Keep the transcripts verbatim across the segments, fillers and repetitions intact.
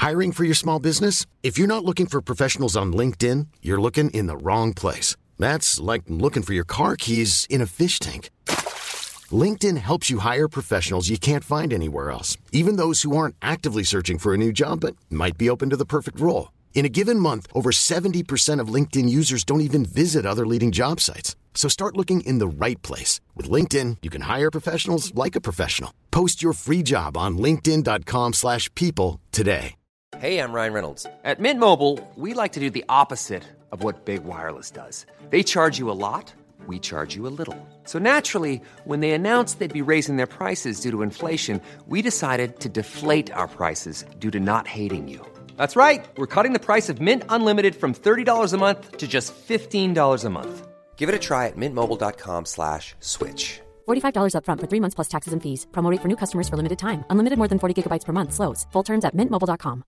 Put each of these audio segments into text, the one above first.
Hiring for your small business? If you're not looking for professionals on LinkedIn, you're looking in the wrong place. That's like looking for your car keys in a fish tank. LinkedIn helps you hire professionals you can't find anywhere else, even those who aren't actively searching for a new job but might be open to the perfect role. In a given month, over seventy percent of LinkedIn users don't even visit other leading job sites. So start looking in the right place. With LinkedIn, you can hire professionals like a professional. Post your free job on linkedin.com slash people today. Hey, I'm Ryan Reynolds. At Mint Mobile, we like to do the opposite of what Big Wireless does. They charge you a lot, we charge you a little. So naturally, when they announced they'd be raising their prices due to inflation, we decided to deflate our prices due to not hating you. That's right. We're cutting the price of Mint Unlimited from thirty dollars a month to just fifteen dollars a month. Give it a try at mintmobile.com slash switch. forty-five dollars up front for three months plus taxes and fees. Promo rate for new customers for limited time. Unlimited more than forty gigabytes per month. Slows full terms at mint mobile dot com.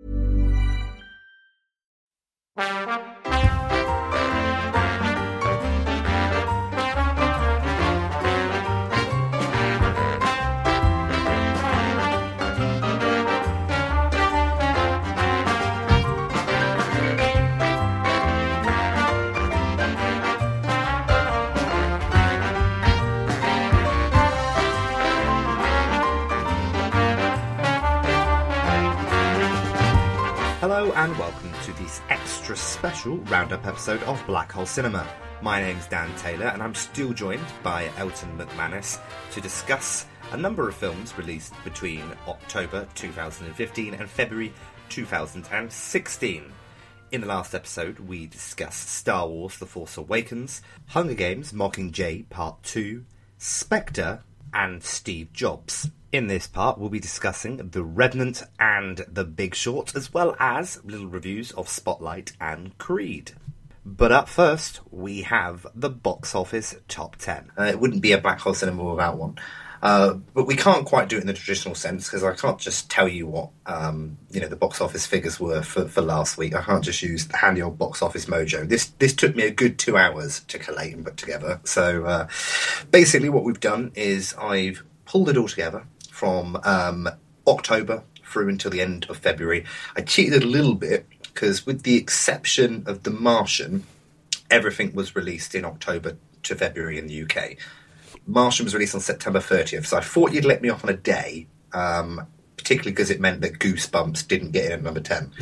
Hello and welcome to this extra special roundup episode of Black Hole Cinema. My name's Dan Taylor and I'm still joined by Elton McManus to discuss a number of films released between October two thousand fifteen and February two thousand sixteen. In the last episode we discussed Star Wars The Force Awakens, Hunger Games Mockingjay Part two, Spectre and Steve Jobs. In this part, we'll be discussing The Revenant and The Big Short, as well as little reviews of Spotlight and Creed. But up first, we have the box office top ten. Uh, it wouldn't be a Black Hole Cinema without one. Uh, but we can't quite do it in the traditional sense, because I can't just tell you what um, you know the box office figures were for, for last week. I can't just use the handy old box office mojo. This this took me a good two hours to collate and put together. So uh, basically what we've done is I've pulled it all together from um, October through until the end of February. I cheated a little bit because with the exception of The Martian, everything was released in October to February in the U K. Martian was released on September thirtieth, so I thought you'd let me off on a day, um, particularly because it meant that Goosebumps didn't get in at number ten.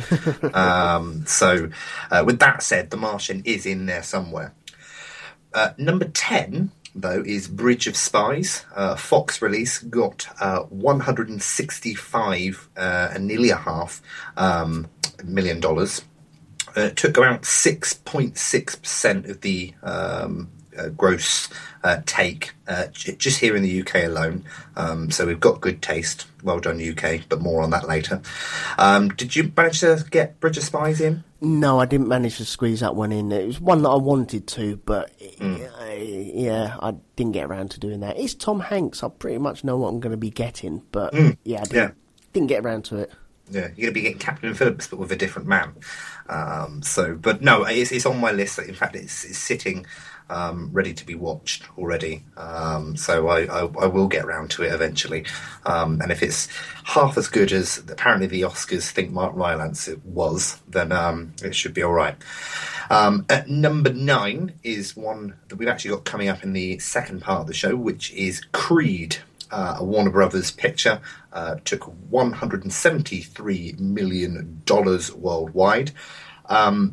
um, so uh, with that said, The Martian is in there somewhere. Uh, number ten... though, is Bridge of Spies. Uh, Fox release got uh, one hundred sixty-five uh, and nearly a half um, million dollars. Uh, it took around six point six percent of the um, uh, gross uh, take uh, j- just here in the U K alone. Um, so we've got good taste. Well done, U K, but more on that later. Um, did you manage to get Bridge of Spies in? No, I didn't manage to squeeze that one in. It was one that I wanted to, but mm. I, yeah, I didn't get around to doing that. It's Tom Hanks. I pretty much know what I'm going to be getting, but mm. yeah, I didn't, yeah. didn't get around to it. Yeah, you're going to be getting Captain Phillips, but with a different man. Um, so, but no, it's, it's on my list. In fact, it's, it's sitting um, ready to be watched already. Um, so I, I, I will get around to it eventually. Um, and if it's half as good as apparently the Oscars think Mark Rylance it was, then um, it should be all right. Um, at number nine is one that we've actually got coming up in the second part of the show, which is Creed. Uh, a Warner Brothers picture, uh, took one hundred seventy-three million dollars worldwide. Um,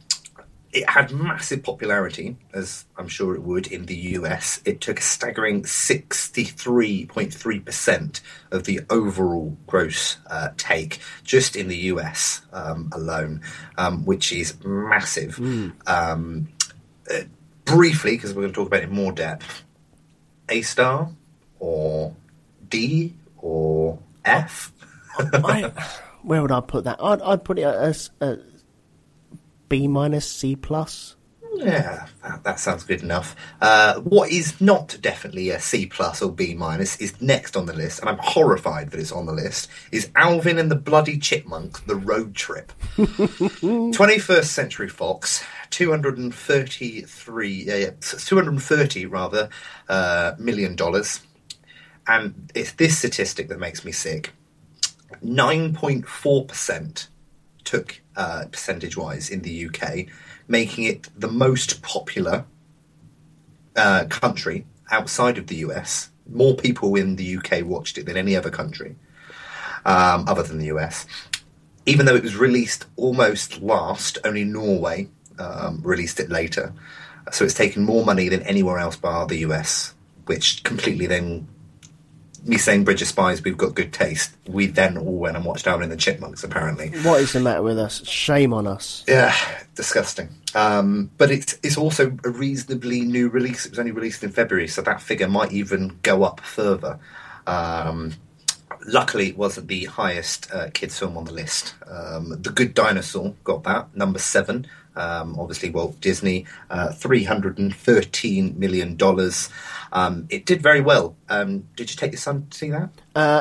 it had massive popularity, as I'm sure it would in the U S. It took a staggering sixty-three point three percent of the overall gross uh, take just in the U S um, alone, um, which is massive. Mm. Um, uh, briefly, because we're going to talk about it in more depth, A star? Or D or F? I, where would I put that? I'd, I'd put it as a, a B minus, C plus. Yeah, that, that sounds good enough. Uh, what is not definitely a C plus or B minus is next on the list, and I'm horrified that it's on the list, is Alvin and the Bloody Chipmunks, The Road Trip. twenty-first Century Fox, two hundred thirty-three, uh, two hundred thirty rather, uh, million dollars. And it's this statistic that makes me sick. nine point four percent took uh, percentage-wise in the U K, making it the most popular uh, country outside of the U S. More people in the U K watched it than any other country um, other than the U S. Even though it was released almost last, only Norway um, released it later. So it's taken more money than anywhere else bar the U S, which completely then... Me saying Bridge of Spies, we've got good taste. We then all went and watched Alvin and the Chipmunks, apparently. What is the matter with us? Shame on us. Yeah, disgusting. Um, but it's it's also a reasonably new release. It was only released in February, so that figure might even go up further. Um, luckily, it wasn't the highest uh, kids' film on the list. Um, The Good Dinosaur got that, number seven. Um, obviously, Walt Disney, uh, three hundred thirteen million dollars. Um, it did very well. Um, did you take your son to see that? Uh,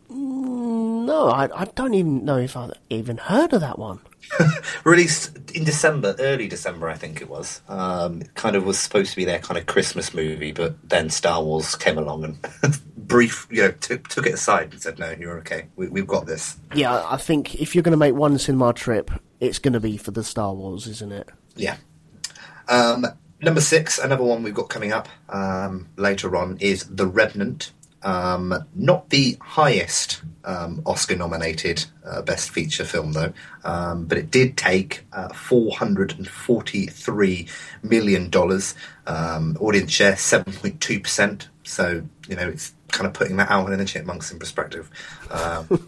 no, I, I don't even know if I even heard of that one. Released in December, early December, I think it was. Um, it kind of was supposed to be their kind of Christmas movie, but then Star Wars came along and brief, you know, t- took it aside and said, "No, you're okay. We, we've got this." Yeah, I think if you're going to make one cinema trip, it's going to be for the Star Wars, isn't it? Yeah. Um, number six, another one we've got coming up um, later on, is The Revenant. Um, not the highest um, Oscar-nominated uh, Best Feature film, though, um, but it did take uh, four hundred forty-three million dollars. Um, audience share, seven point two percent. So, you know, it's kind of putting that Alvin and the Chipmunks in perspective. Um,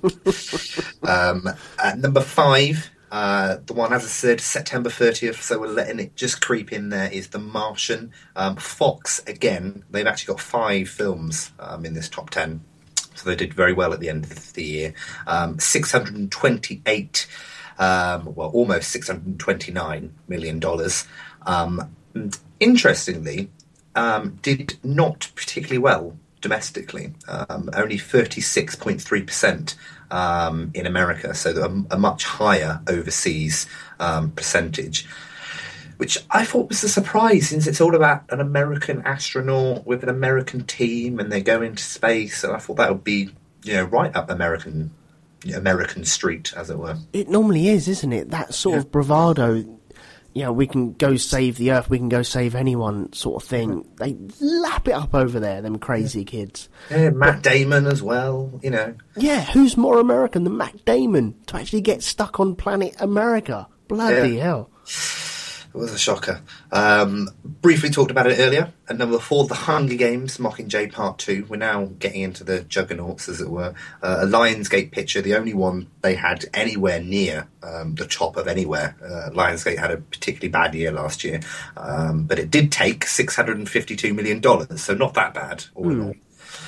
um, at number five... Uh, the one, as I said, September thirtieth, so we're letting it just creep in there, is The Martian. Um, Fox, again, they've actually got five films um, in this top ten, so they did very well at the end of the year. Um, six hundred twenty-eight, um, well, almost six hundred twenty-nine million dollars. Um, and interestingly, um, did not particularly well domestically, um, only thirty-six point three percent. Um, in America, so a, a much higher overseas um, percentage, which I thought was a surprise, since it's all about an American astronaut with an American team and they go into space. So I thought that would be, you know, right up American, you know, American street, as it were. It normally is, isn't it? That sort yeah. of bravado. You know, we can go save the Earth, we can go save anyone sort of thing. They lap it up over there, them crazy yeah. kids. Yeah, Matt Damon as well, you know. Yeah, who's more American than Matt Damon to actually get stuck on planet America? Bloody yeah. hell. It was a shocker. Um, briefly talked about it earlier. At number four, The Hunger Games, Mockingjay Part two. We're now getting into the juggernauts, as it were. Uh, a Lionsgate picture, the only one they had anywhere near um, the top of anywhere. Uh, Lionsgate had a particularly bad year last year, um, but it did take six hundred fifty-two million dollars, so not that bad, all in all.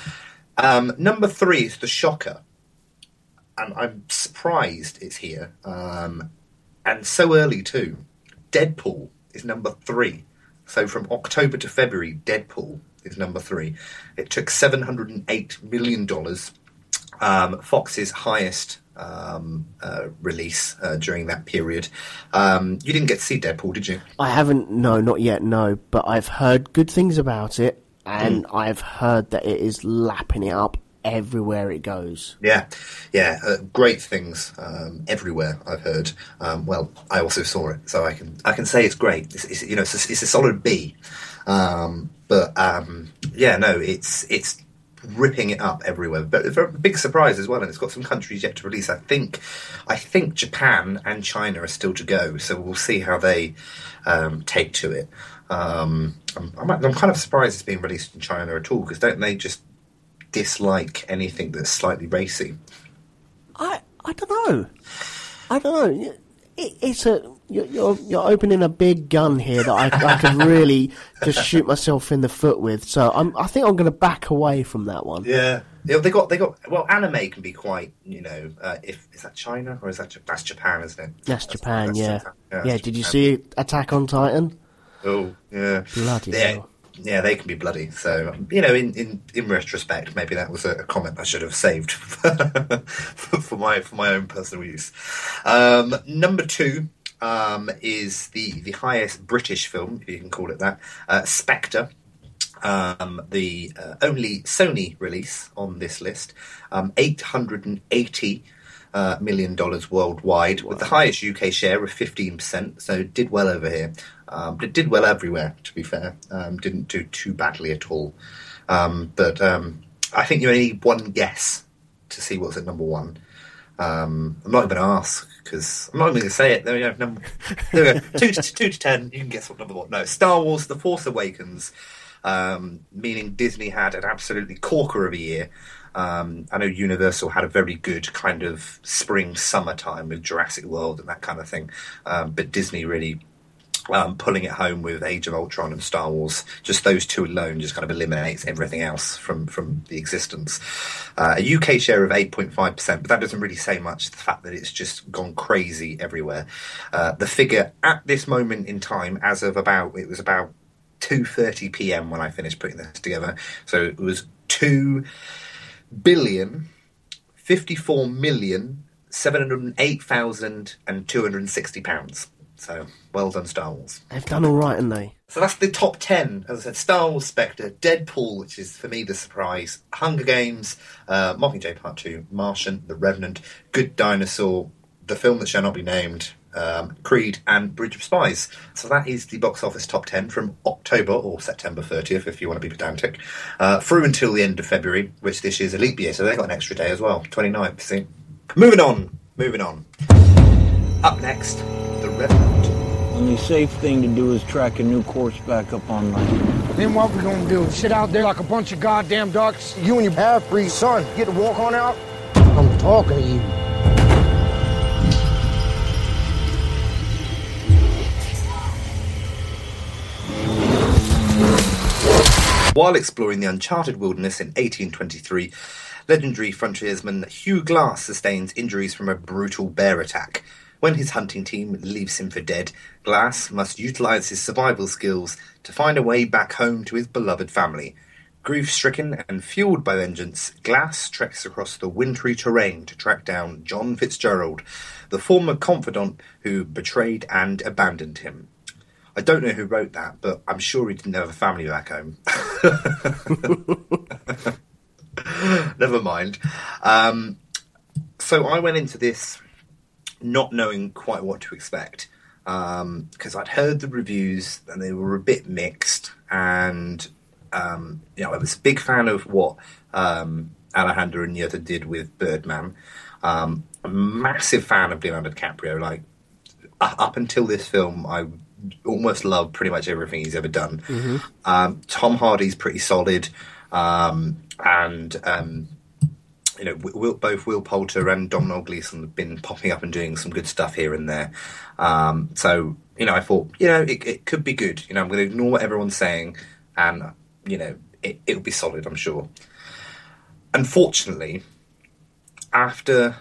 Um, number three is The Shocker. And I'm surprised it's here. Um, and so early, too. Deadpool is number three. So from October to February, Deadpool is number three. It took seven hundred eight million dollars, um, Fox's highest um, uh, release uh, during that period. Um, you didn't get to see Deadpool, did you? I haven't, no, not yet, no. But I've heard good things about it, and mm. I've heard that it is lapping it up everywhere it goes. Yeah, yeah, uh, great things um, everywhere. I've heard. Um, well, I also saw it, so I can I can say it's great. It's, it's you know it's a, it's a solid B. Um, but um, yeah, no, it's it's ripping it up everywhere. But it's a big surprise as well, and it's got some countries yet to release. I think I think Japan and China are still to go, so we'll see how they um, take to it. Um, I'm, I'm I'm kind of surprised it's being released in China at all, because don't they just dislike anything that's slightly racy? I I don't know. I don't know. It, it's a you're, you're you're opening a big gun here that I, I can really just shoot myself in the foot with. So I'm I think I'm going to back away from that one. Yeah, yeah. They got they got well. Anime can be quite, you know. Uh, if is that China or is that that's Japan, isn't it? That's, that's Japan. That's yeah. Japan. Yeah. yeah yeah did you see Attack on Titan? Oh yeah. Bloody yeah. hell. Yeah, they can be bloody. So, you know, in, in, in retrospect, maybe that was a, a comment I should have saved for, for my for my own personal use. Um, number two um, is the, the highest British film, if you can call it that, uh, Spectre. Um, the uh, only Sony release on this list, um, eight hundred eighty uh, million dollars worldwide, wow. with the highest U K share of fifteen percent. So it did well over here. Um, but it did well everywhere, to be fair. Um, didn't do too badly at all. Um, but um, I think you only need one guess to see what's at number one. Um, I'm not even going to ask, because I'm not even going to say it. There we go. Number, there we go. two, to, two to ten, you can guess what number one. No, Star Wars The Force Awakens, um, meaning Disney had an absolutely corker of a year. Um, I know Universal had a very good kind of spring, summer time with Jurassic World and that kind of thing. Um, but Disney really um, pulling it home with Age of Ultron and Star Wars. Just those two alone just kind of eliminates everything else from, from the existence. Uh, a U K share of eight point five percent, but that doesn't really say much. The fact that it's just gone crazy everywhere. Uh, the figure at this moment in time, as of about, it was about two thirty p.m. when I finished putting this together. So it was two billion fifty-four million seven hundred eight thousand two hundred sixty pounds. So well done, Star Wars. They've done all right, haven't they? So that's the top ten. As I said, Star Wars, Spectre, Deadpool, which is for me the surprise, Hunger Games, uh, Mockingjay Part Two, Martian, The Revenant, Good Dinosaur, The Film That Shall Not Be Named, Um, Creed and Bridge of Spies. So that is the box office top ten from October or September thirtieth, if you want to be pedantic, uh, through until the end of February, which this year's a leap year, so they got an extra day as well, twenty-ninth. See, moving on, moving on. Up next, The Revenant. The only safe thing to do is track a new course back up on land. Then what we gonna do? Sit out there like a bunch of goddamn ducks? You and your half-breed son get to walk on out? I'm talking to you. While exploring the uncharted wilderness in eighteen twenty-three, legendary frontiersman Hugh Glass sustains injuries from a brutal bear attack. When his hunting team leaves him for dead, Glass must utilise his survival skills to find a way back home to his beloved family. Grief-stricken and fueled by vengeance, Glass treks across the wintry terrain to track down John Fitzgerald, the former confidant who betrayed and abandoned him. I don't know who wrote that, but I'm sure he didn't have a family back home. Never mind. Um, so I went into this not knowing quite what to expect, because um, I'd heard the reviews and they were a bit mixed, and um, you know, I was a big fan of what um, Alejandro Inarritu did with Birdman. Um, a massive fan of Leonardo DiCaprio. Like up until this film, I almost love pretty much everything he's ever done. Mm-hmm. Um, Tom Hardy's pretty solid, um, and um, you know, Will, both Will Poulter and Domhnall Gleeson have been popping up and doing some good stuff here and there. Um, so you know, I thought, you know, it, it could be good. You know, I'm going to ignore what everyone's saying, and you know, it, it'll be solid, I'm sure. Unfortunately, after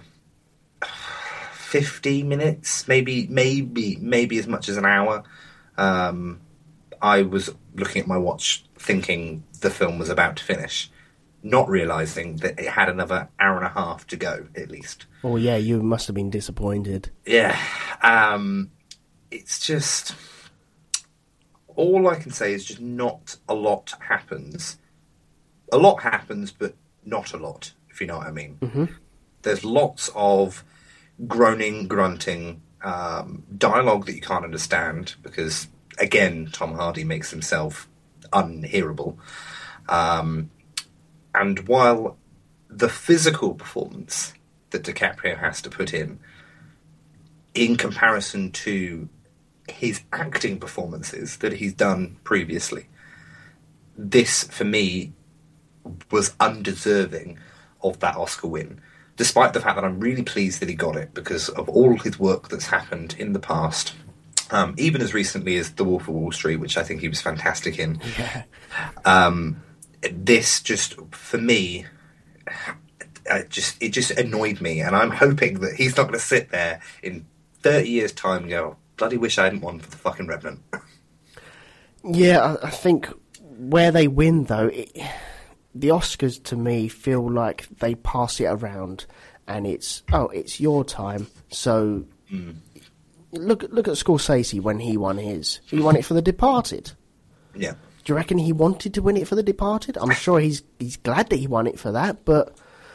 fifty minutes, maybe, maybe, maybe as much as an hour, um, I was looking at my watch thinking the film was about to finish, not realising that it had another hour and a half to go, at least. Oh, yeah, you must have been disappointed. Yeah. Um, it's just... all I can say is just not a lot happens. A lot happens, but not a lot, if you know what I mean. Mm-hmm. There's lots of groaning, grunting, um, dialogue that you can't understand because, again, Tom Hardy makes himself unhearable. Um, and while the physical performance that DiCaprio has to put in, in comparison to his acting performances that he's done previously, this, for me, was undeserving of that Oscar win. Despite the fact that I'm really pleased that he got it because of all his work that's happened in the past, um, even as recently as The Wolf of Wall Street, which I think he was fantastic in. Yeah. Um, this just, for me, it just it just annoyed me, and I'm hoping that he's not going to sit there in thirty years' time and go, bloody wish I hadn't won for the fucking Revenant. Yeah, I, I think where they win, though, it, the Oscars, to me, feel like they pass it around and it's, oh, it's your time. So mm. look, look at Scorsese when he won his. He won it for The Departed. Yeah. Do you reckon he wanted to win it for The Departed? I'm sure he's he's glad that he won it for that, but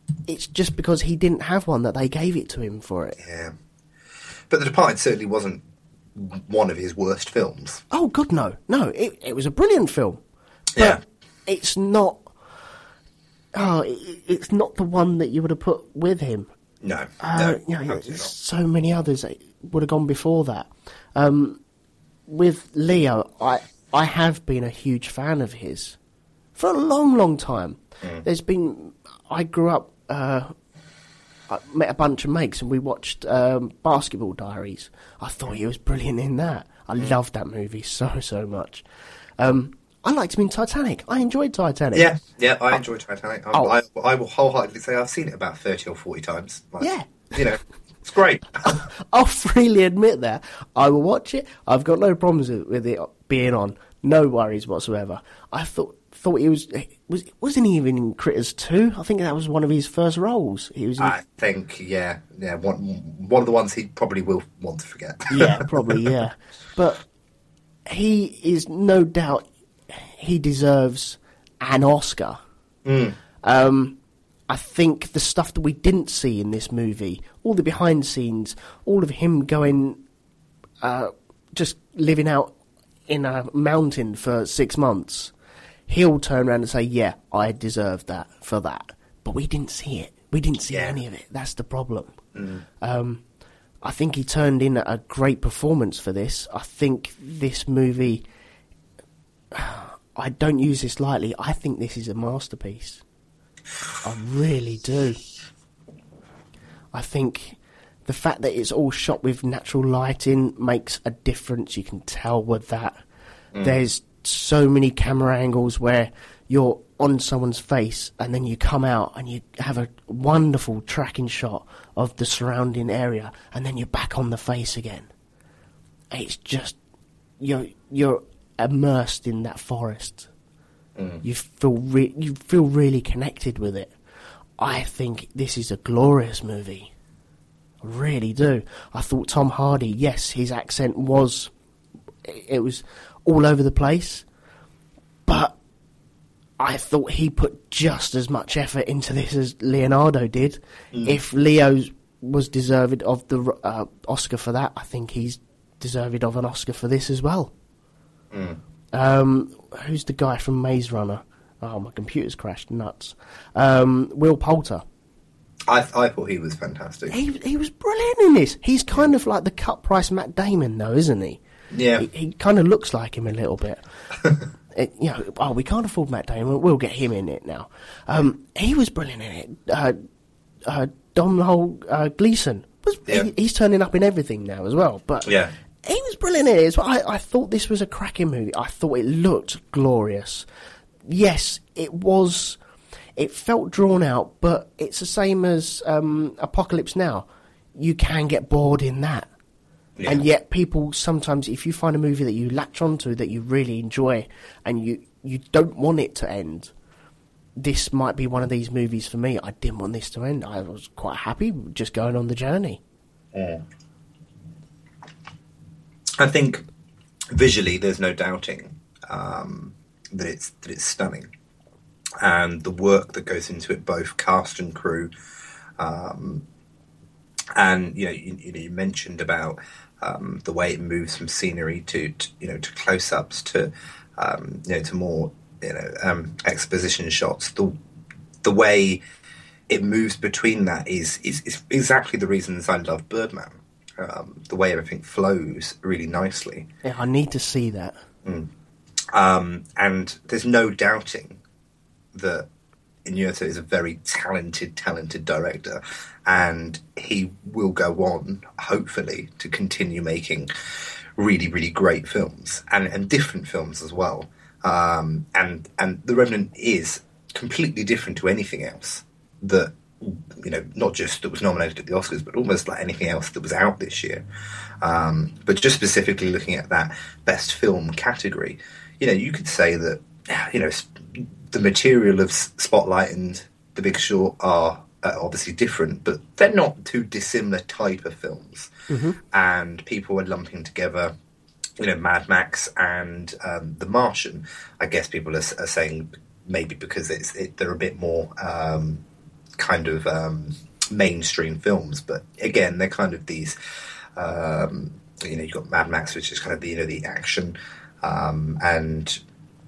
it's just because he didn't have one that they gave it to him for it. Yeah. But The Departed certainly wasn't one of his worst films. Oh, God, no. No, it, it was a brilliant film. But Yeah. it's not... Oh, it, it's not the one that you would have put with him. No. Uh, no, you know, absolutely there's not. so many others that would have gone before that. Um, with Leo, I I have been a huge fan of his for a long, long time. Mm. There's been... I grew up... Uh, I met a bunch of mates and we watched um, Basketball Diaries. I thought he was brilliant in that. I Mm. loved that movie so, so much. Um, I liked him in Titanic. I enjoyed Titanic. Yeah, yeah, I enjoy Titanic. I, Oh. I, I will wholeheartedly say I've seen it about thirty or forty times. Like, Yeah. You know, it's great. I'll freely admit that. I will watch it. I've got no problems with it being on. No worries whatsoever. I thought thought he was was wasn't he even in Critters two? I think that was one of his first roles. He was in, I think, yeah, yeah, one one of the ones he probably will want to forget. yeah, probably, yeah. But he is no doubt he deserves an Oscar. Mm. Um, I think the stuff that we didn't see in this movie, all the behind the scenes, all of him going, uh, just living out in a mountain for six months, he'll turn around and say, yeah, I deserve that for that. But we didn't see it. We didn't see Yeah. any of it. That's the problem. Mm. Um, I think he turned in a great performance for this. I think this movie, I don't use this lightly, I think this is a masterpiece. I really do. I think the fact that it's all shot with natural lighting makes a difference. You can tell with that. Mm. There's so many camera angles where you're on someone's face and then you come out and you have a wonderful tracking shot of the surrounding area and then you're back on the face again. It's just, you're you're immersed in that forest. Mm. You feel re- you feel really connected with it. I think this is a glorious movie. I really do. I thought Tom Hardy, yes, his accent was, it was all over the place, but I thought he put just as much effort into this as Leonardo did. Mm. If Leo was deserved of the uh, Oscar for that, I think he's deserved of an Oscar for this as well. Mm. Um, who's the guy from Maze Runner? Oh, my computer's crashed. Nuts. Um, Will Poulter. I, I thought he was fantastic. He he was brilliant in this. He's kind yeah. of like the cut price Matt Damon, though, isn't he? Yeah. He, he kind of looks like him a little bit. it, you know, oh, we can't afford Matt Damon. We'll get him in it now. Um, he was brilliant in it. Uh, uh, Domhnall uh, Gleeson was. Yeah. He, he's turning up in everything now as well. But yeah. he was brilliant in it. I, I thought this was a cracking movie. I thought it looked glorious. Yes, it was. It felt drawn out, but it's the same as um, Apocalypse Now. You can get bored in that. Yeah. And yet people sometimes, if you find a movie that you latch onto, that you really enjoy, and you, you don't want it to end, this might be one of these movies for me. I didn't want this to end. I was quite happy just going on the journey. Yeah. I think visually there's no doubting um, that it's that it's stunning. And the work that goes into it, both cast and crew, um, and you know, you, you, know, you mentioned about um, the way it moves from scenery to, to you know to close-ups to um, you know to more you know um, exposition shots. The the way it moves between that is is, is exactly the reasons I love Birdman. Um, the way everything flows really nicely. Yeah, I need to see that. Mm. Um, and there's no doubting that Iñárritu is a very talented, talented director, and he will go on, hopefully, to continue making really, really great films and, and different films as well. Um, and and The Revenant is completely different to anything else that, you know, not just that was nominated at the Oscars, but almost like anything else that was out this year. Um, but just specifically looking at that best film category, you know, you could say that, you know, the material of Spotlight and The Big Short are uh, obviously different, but they're not two dissimilar type of films. Mm-hmm. And people are lumping together, you know, Mad Max and um, The Martian. I guess people are, are saying maybe because it's it, they're a bit more um, kind of um, mainstream films. But again, they're kind of these. Um, you know, you've got Mad Max, which is kind of the you know the action, um, and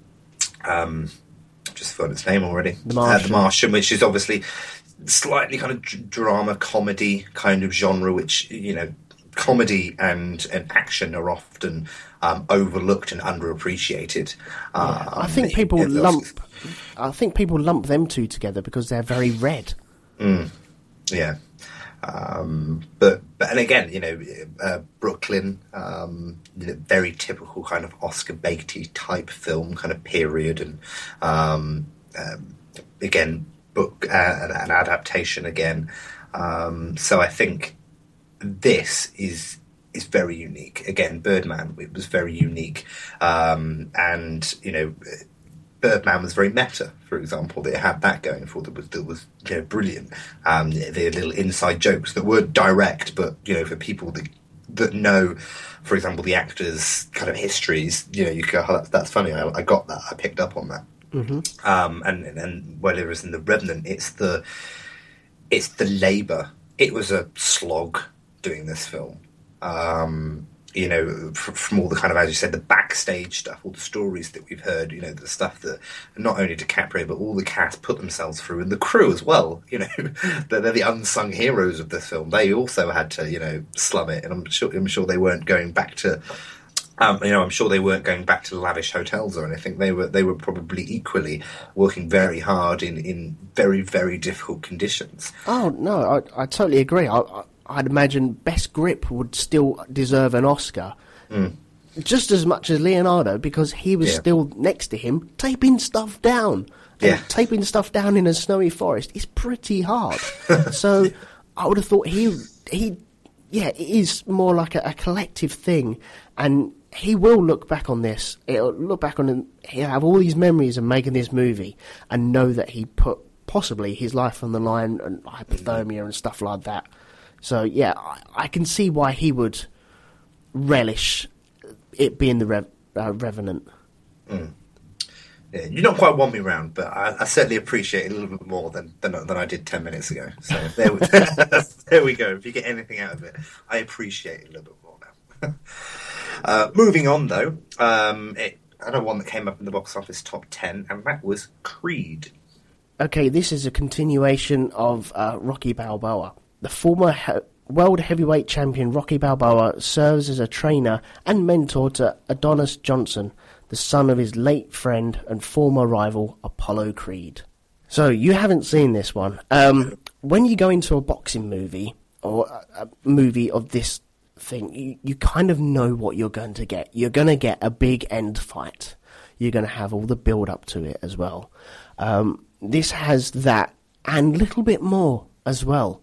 um, I've just forgotten its name already. The Martian. Uh, the Martian, which is obviously slightly kind of d- drama comedy kind of genre, which you know. Comedy and, and action are often um, overlooked and underappreciated. Um, yeah, I think people it, lump. I think people lump them two together because they're very red. Mm, yeah, um, but but and again, you know, uh, Brooklyn, um, you know, very typical kind of Oscar Beatty type film, kind of period, and um, um, again, book uh, an, an adaptation again. Um, so I think. This is is very unique. Again, Birdman, it was very unique, um, and you know, Birdman was very meta. For example, they had that going for them. That was you know brilliant. Um, they had little inside jokes that weren't direct, but you know, for people that that know, for example, the actors' kind of histories, you know, you go, oh, that's, that's funny. I, I got that. I picked up on that. Mm-hmm. Um, and and whereas in The Revenant, it's the it's the labour. It was a slog. Doing this film, um, you know, from, from all the kind of, as you said, the backstage stuff, all the stories that we've heard, you know, the stuff that not only DiCaprio but all the cast put themselves through, and the crew as well. You know, they're, they're the unsung heroes of this film. They also had to, you know, slum it, and I'm sure, I'm sure they weren't going back to, um, you know, I'm sure they weren't going back to lavish hotels or anything. They were, they were probably equally working very hard in, in very, very difficult conditions. Oh no, I, I totally agree. I, I... I'd imagine Best Grip would still deserve an Oscar mm. just as much as Leonardo because he was yeah. still next to him taping stuff down. And yeah. taping stuff down in a snowy forest is pretty hard. So I would have thought he, he, yeah, it is more like a, a collective thing. And he will look back on this. He'll look back on it. He'll have all these memories of making this movie and know that he put possibly his life on the line and hypothermia and stuff like that. So, yeah, I, I can see why he would relish it being the Rev, uh, Revenant. Mm. Yeah, you don't quite want me round, but I, I certainly appreciate it a little bit more than, than than I did ten minutes ago. So there we, there we go. If you get anything out of it, I appreciate it a little bit more now. uh, moving on, though, um, it, another one that came up in the box office top ten, and that was Creed. Okay, this is a continuation of uh, Rocky Balboa. The former he- world heavyweight champion Rocky Balboa serves as a trainer and mentor to Adonis Johnson, the son of his late friend and former rival Apollo Creed. So, you haven't seen this one. Um, when you go into a boxing movie, or a, a movie of this thing, you, you kind of know what you're going to get. You're going to get a big end fight. You're going to have all the build-up to it as well. Um, this has that, and a little bit more as well.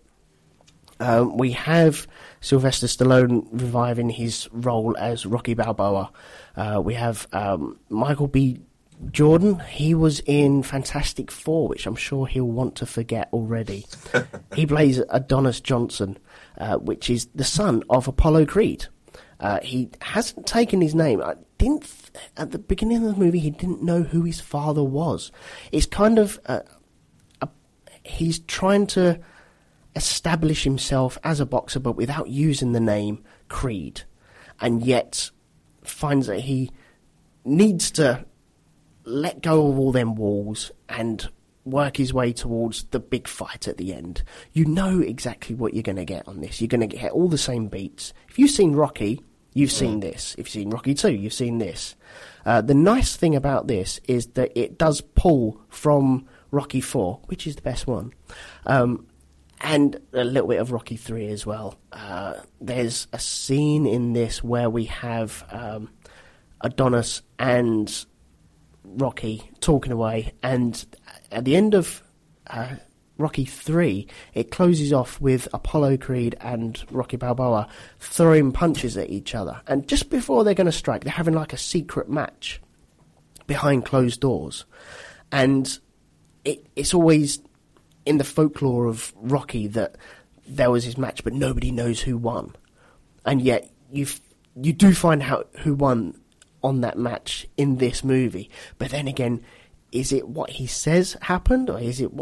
Um, we have Sylvester Stallone reviving his role as Rocky Balboa. Uh, we have um, Michael B. Jordan. He was in Fantastic Four, which I'm sure he'll want to forget already. He plays Adonis Johnson, uh, which is the son of Apollo Creed. Uh, he hasn't taken his name. I didn't th- at the beginning of the movie. He didn't know who his father was. It's kind of uh, a, he's trying to establish himself as a boxer, but without using the name Creed, and yet finds that he needs to let go of all them walls and work his way towards the big fight at the end. You know exactly what you're going to get on this. You're going to get all the same beats. If you've seen Rocky, you've seen this. If you've seen Rocky two, you've seen this. Uh, the nice thing about this is that it does pull from Rocky four, which is the best one, um, and a little bit of Rocky three as well. Uh, there's a scene in this where we have um, Adonis and Rocky talking away, and at the end of uh, Rocky three, it closes off with Apollo Creed and Rocky Balboa throwing punches at each other. And just before they're going to strike, they're having like a secret match behind closed doors. And it, it's always in the folklore of Rocky that there was his match, but nobody knows who won. And yet you you do find out who won on that match in this movie. But then again, is it what he says happened, or is it what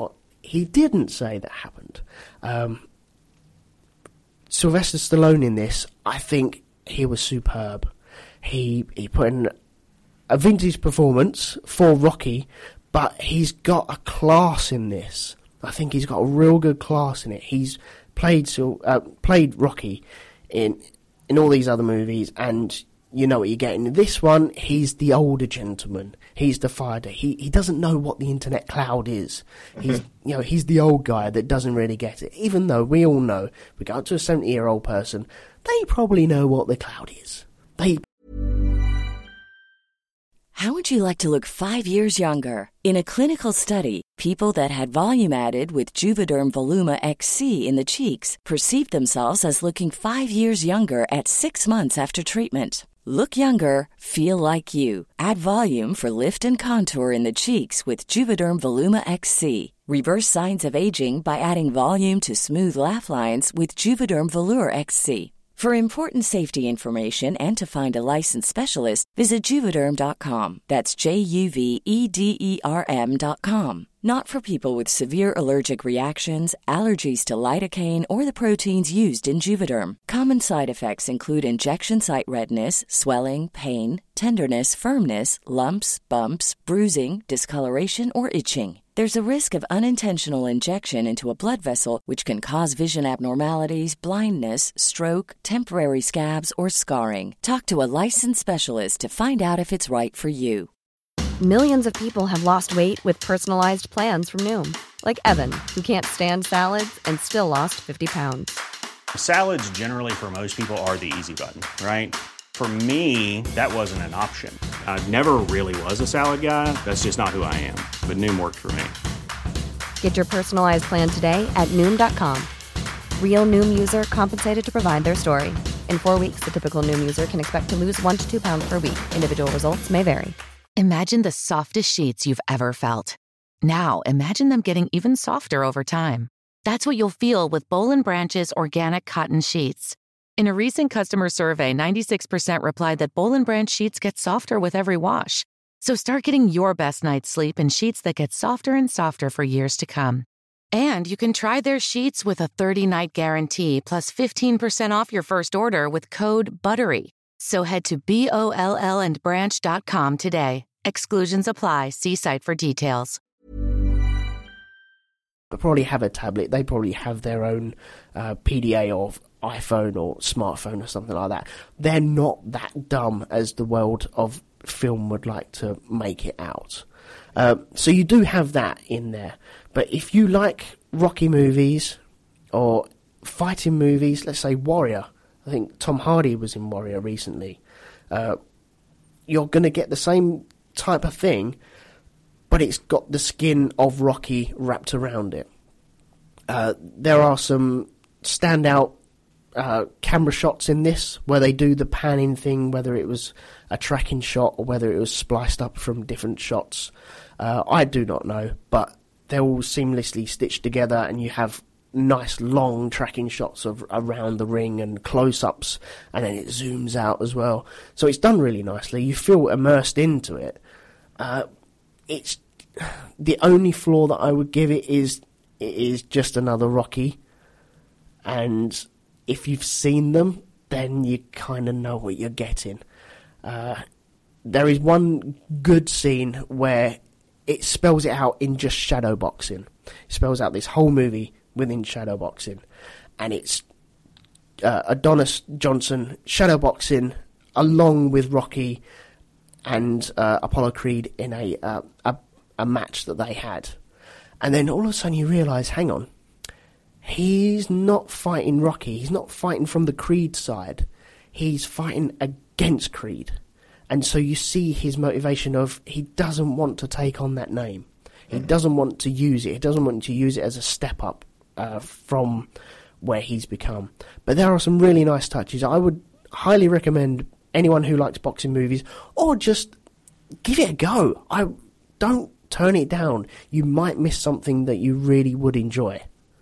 he didn't say that happened. Um, Sylvester Stallone in this, I think he was superb. He he put in a vintage performance for Rocky, but he's got a class in this. I think he's got a real good class in it. He's played so uh, played Rocky in in all these other movies, and you know what you're getting. In this one, he's the older gentleman. He's the fighter. He he doesn't know what the internet cloud is. He's you know he's the old guy that doesn't really get it. Even though we all know, we go up to a seventy year old person, they probably know what the cloud is. They. How would you like to look five years younger? In a clinical study, people that had volume added with Juvederm Voluma X C in the cheeks perceived themselves as looking five years younger at six months after treatment. Look younger, feel like you. Add volume for lift and contour in the cheeks with Juvederm Voluma X C. Reverse signs of aging by adding volume to smooth laugh lines with Juvederm Volure X C. For important safety information and to find a licensed specialist, visit Juvederm dot com. That's J U V E D E R M dot com. Not for people with severe allergic reactions, allergies to lidocaine, or the proteins used in Juvederm. Common side effects include injection site redness, swelling, pain, tenderness, firmness, lumps, bumps, bruising, discoloration, or itching. There's a risk of unintentional injection into a blood vessel, which can cause vision abnormalities, blindness, stroke, temporary scabs, or scarring. Talk to a licensed specialist to find out if it's right for you. Millions of people have lost weight with personalized plans from Noom. Like Evan, who can't stand salads and still lost fifty pounds. Salads generally for most people are the easy button, right? For me, that wasn't an option. I never really was a salad guy. That's just not who I am. But Noom worked for me. Get your personalized plan today at Noom dot com. Real Noom user compensated to provide their story. In four weeks, the typical Noom user can expect to lose one to two pounds per week. Individual results may vary. Imagine the softest sheets you've ever felt. Now, imagine them getting even softer over time. That's what you'll feel with Boll and Branch's organic cotton sheets. In a recent customer survey, ninety-six percent replied that Boll and Branch sheets get softer with every wash. So start getting your best night's sleep in sheets that get softer and softer for years to come. And you can try their sheets with a thirty-night guarantee plus fifteen percent off your first order with code BUTTERY. So head to B O L L and branch dot com today. Exclusions apply. See site for details. They probably have a tablet. They probably have their own uh, P D A of iPhone or smartphone or something like that. They're not that dumb as the world of film would like to make it out. Uh, so you do have that in there. But if you like Rocky movies or fighting movies, let's say Warrior, I think Tom Hardy was in Warrior recently, uh, you're going to get the same type of thing, but it's got the skin of Rocky wrapped around it. Uh, there are some standout uh, camera shots in this where they do the panning thing, whether it was a tracking shot or whether it was spliced up from different shots. Uh, I do not know, but they're all seamlessly stitched together, and you have nice long tracking shots of around the ring and close-ups, and then it zooms out as well. So it's done really nicely. You feel immersed into it. Uh, it's the only flaw that I would give it is it is just another Rocky, and if you've seen them, then you kind of know what you're getting. Uh, there is one good scene where it spells it out in just shadow boxing. It spells out this whole movie within shadow boxing, and it's uh, Adonis Johnson shadow boxing along with Rocky and uh, Apollo Creed in a, uh, a a match that they had, and then all of a sudden you realise, hang on, he's not fighting Rocky, he's not fighting from the Creed side, he's fighting against Creed, and so you see his motivation of he doesn't want to take on that name, he doesn't want to use it, he doesn't want to use it as a step up Uh, from where he's become. But there are some really nice touches. I would highly recommend anyone who likes boxing movies, or just give it a go. I don't turn it down. You might miss something that you really would enjoy.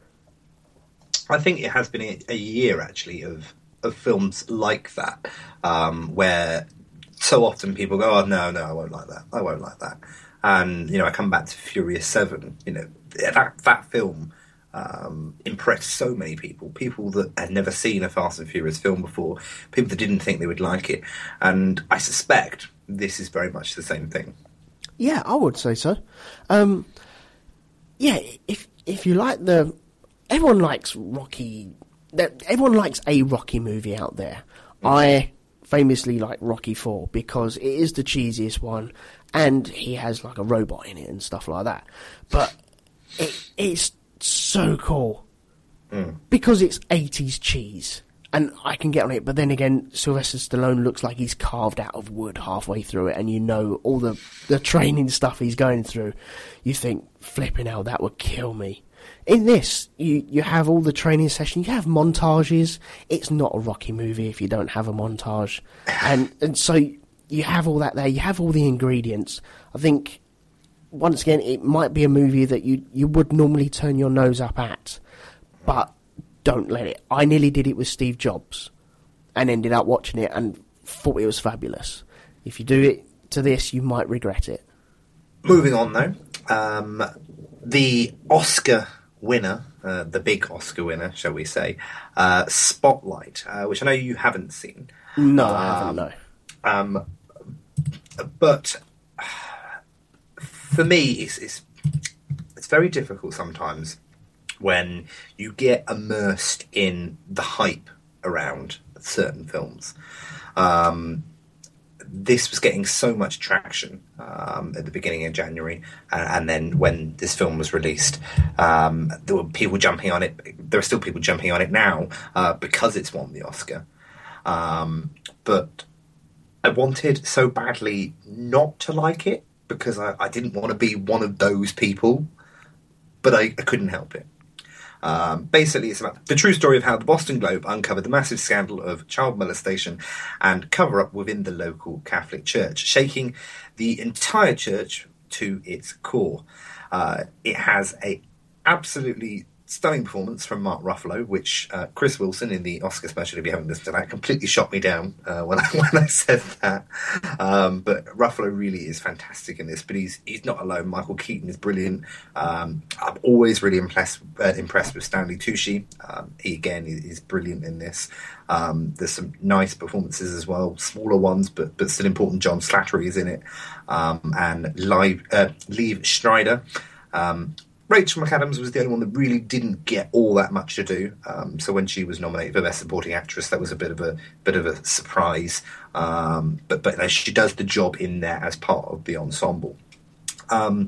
I think it has been a, a year actually of of films like that, um, where so often people go, "Oh no, no, I won't like that. I won't like that." And you know, I come back to Furious Seven. You know, that that film um, impressed so many people. People that had never seen a Fast and Furious film before. People that didn't think they would like it. And I suspect this is very much the same thing. Yeah, I would say so. Um, yeah, if if you like the... Everyone likes Rocky... Everyone likes a Rocky movie out there. Mm-hmm. I famously like Rocky four because it is the cheesiest one and he has like a robot in it and stuff like that. But it, it's so cool mm. because it's eighties cheese. And I can get on it, but then again, Sylvester Stallone looks like he's carved out of wood halfway through it, and you know all the, the training stuff he's going through. You think, flipping hell, that would kill me. In this, you, you have all the training sessions, you have montages. It's not a Rocky movie if you don't have a montage. And, and so you have all that there, you have all the ingredients. I think, once again, it might be a movie that you, you would normally turn your nose up at, but... don't let it. I nearly did it with Steve Jobs and ended up watching it and thought it was fabulous. If you do it to this, you might regret it. Moving on, though. Um, the Oscar winner, uh, the big Oscar winner, shall we say, uh, Spotlight, uh, which I know you haven't seen. No, um, I haven't, no. Um, but for me, it's, it's, it's very difficult sometimes when you get immersed in the hype around certain films. Um, this was getting so much traction um, at the beginning of January, uh, and then when this film was released, um, there were people jumping on it. There are still people jumping on it now uh, because it's won the Oscar. Um, but I wanted so badly not to like it because I, I didn't want to be one of those people, but I, I couldn't help it. Um, basically, it's about the true story of how the Boston Globe uncovered the massive scandal of child molestation and cover-up within the local Catholic Church, shaking the entire church to its core. Uh, it has a absolutely stunning performance from Mark Ruffalo, which uh, Chris Wilson in the Oscar special, if you haven't listened to that, completely shot me down uh, when I when I said that. Um, but Ruffalo really is fantastic in this. But he's he's not alone. Michael Keaton is brilliant. Um, I'm always really impressed uh, impressed with Stanley Tucci. Um, he again is, is brilliant in this. Um, there's some nice performances as well, smaller ones, but but still important. John Slattery is in it, um, and Live, uh, Liev Schreiber. Um, Rachel McAdams was the only one that really didn't get all that much to do. Um, so when she was nominated for Best Supporting Actress, that was a bit of a bit of a surprise. Um, but but she does the job in there as part of the ensemble. Um,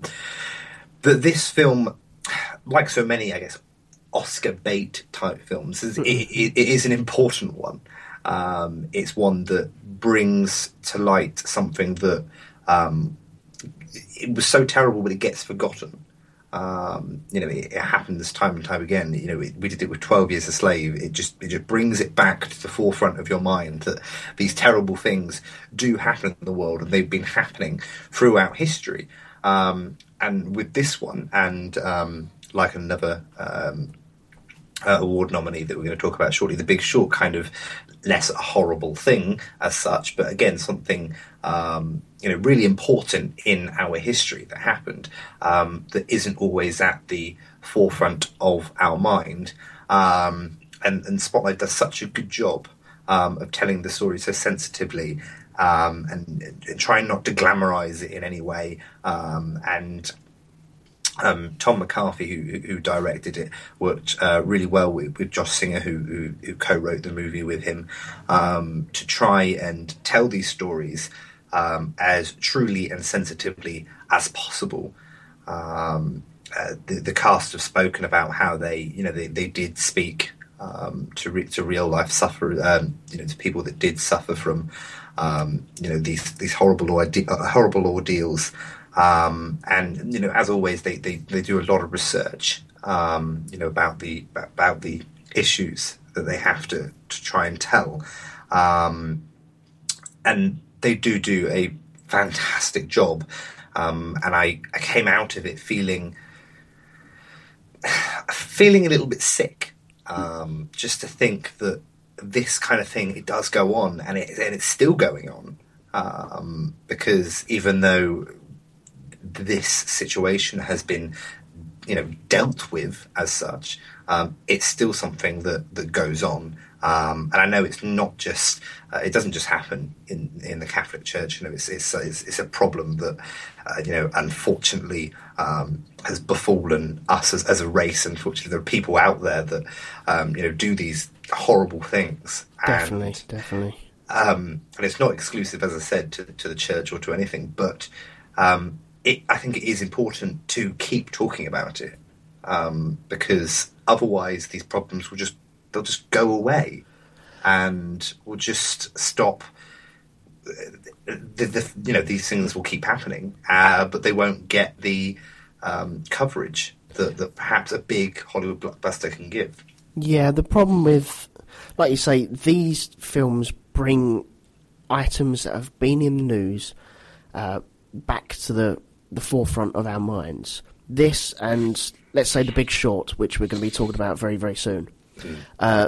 but this film, like so many, I guess, Oscar bait type films, is, it, it, it is an important one. Um, it's one that brings to light something that um, it was so terrible, but it gets forgotten. Um, you know, it, it happens time and time again. You know, it, we did it with twelve Years a Slave. It just it just brings it back to the forefront of your mind that these terrible things do happen in the world, and they've been happening throughout history. Um, and with this one, and um, like another um, uh, award nominee that we're going to talk about shortly, The Big Short, kind of less a horrible thing as such, but again something um, you know really important in our history that happened um, that isn't always at the forefront of our mind. Um, and, and Spotlight does such a good job um, of telling the story so sensitively um, and, and trying not to glamorize it in any way. Um, and Um, Tom McCarthy, who, who directed it, worked uh, really well with, with Josh Singer, who, who, who co-wrote the movie with him, um, to try and tell these stories um, as truly and sensitively as possible. Um, uh, the, the cast have spoken about how they, you know, they, they did speak um, to re- to real life sufferers, um, you know, to people that did suffer from, um, you know, these these horrible orde- uh, horrible ordeals. Um, and you know, as always, they, they, they do a lot of research, um, you know, about the about the issues that they have to, to try and tell, um, and they do do a fantastic job. Um, and I, I came out of it feeling feeling a little bit sick, um, just to think that this kind of thing, it does go on, and it and it's still going on, um, because even though this situation has been you know, dealt with as such, um, it's still something that, that goes on. Um, and I know it's not just, uh, it doesn't just happen in, in the Catholic Church. You know, it's, it's, it's, it's a problem that, uh, you know, unfortunately, um, has befallen us as, as a race. Unfortunately, there are people out there that, um, you know, do these horrible things. Definitely, and, definitely. Um, and it's not exclusive, as I said, to, to the church or to anything, but, um, it, I think it is important to keep talking about it, um, because otherwise these problems will just, they'll just go away and we'll just stop. The, the, you know, these things will keep happening, uh, but they won't get the um, coverage that, that perhaps a big Hollywood blockbuster can give. Yeah, the problem with, like you say, these films bring items that have been in the news uh, back to the, the forefront of our minds. This and, let's say, The Big Short, which we're going to be talking about very, very soon. Mm. Uh,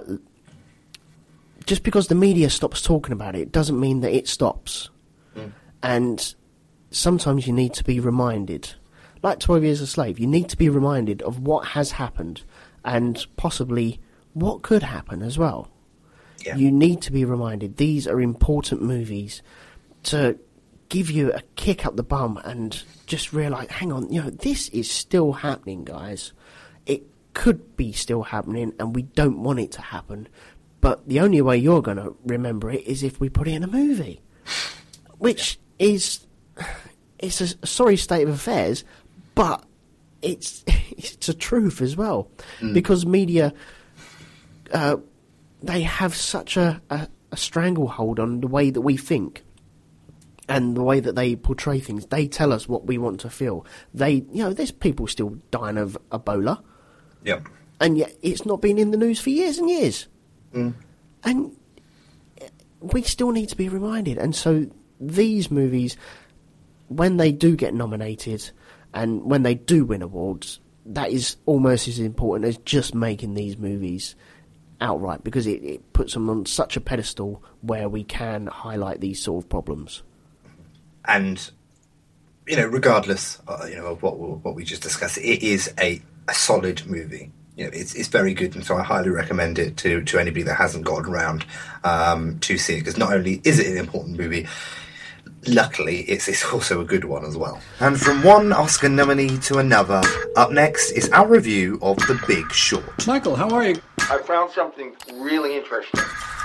just because the media stops talking about it doesn't mean that it stops. Mm. And sometimes you need to be reminded. Like twelve Years a Slave, you need to be reminded of what has happened and possibly what could happen as well. Yeah. You need to be reminded. These are important movies to give you a kick up the bum and just realise, hang on, you know, this is still happening, guys. It could be still happening and we don't want it to happen, but the only way you're going to remember it is if we put it in a movie, which is it's a sorry state of affairs, but it's it's a truth as well. Mm. Because media uh, they have such a, a, a stranglehold on the way that we think and the way that they portray things. They tell us what we want to feel. They, you know, there's people still dying of Ebola. Yep. And yet it's not been in the news for years and years. Mm. And we still need to be reminded. And so these movies, when they do get nominated and when they do win awards, that is almost as important as just making these movies outright, because it, it puts them on such a pedestal where we can highlight these sort of problems. And, you know, regardless, uh, you know, of what what we just discussed, it is a, a solid movie. You know, it's it's very good, and so I highly recommend it to, to anybody that hasn't gotten around um, to see it. Because not only is it an important movie, luckily it's it's also a good one as well. And from one Oscar nominee to another, up next is our review of The Big Short. Michael, how are you? I found something really interesting.